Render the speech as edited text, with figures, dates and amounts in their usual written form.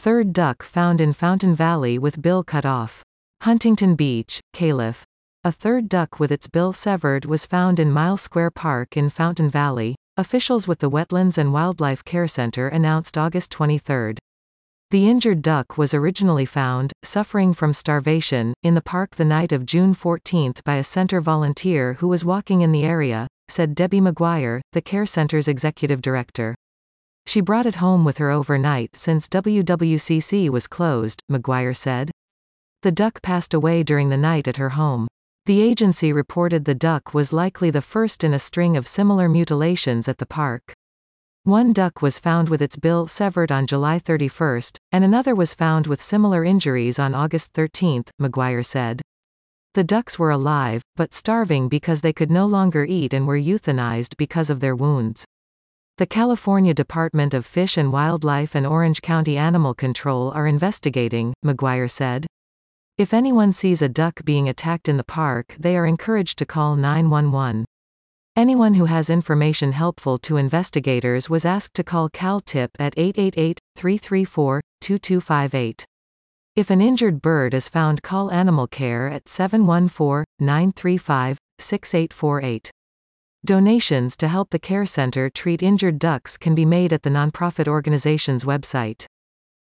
Third duck found in Fountain Valley with bill cut off. Huntington Beach, Calif. A third duck with its bill severed was found in Mile Square Park in Fountain Valley, officials with the Wetlands and Wildlife Care Center announced August 23. The injured duck was originally found, suffering from starvation, in the park the night of June 14 by a center volunteer who was walking in the area, said Debbie McGuire, the care center's executive director. She brought it home with her overnight since WWCC was closed, McGuire said. The duck passed away during the night at her home. The agency reported the duck was likely the first in a string of similar mutilations at the park. One duck was found with its bill severed on July 31, and another was found with similar injuries on August 13, McGuire said. The ducks were alive, but starving because they could no longer eat and were euthanized because of their wounds. The California Department of Fish and Wildlife and Orange County Animal Control are investigating, McGuire said. If anyone sees a duck being attacked in the park, they are encouraged to call 911. Anyone who has information helpful to investigators was asked to call CalTIP at 888-334-2258. If an injured bird is found, call Animal Care at 714-935-6848. Donations to help the care center treat injured ducks can be made at the nonprofit organization's website.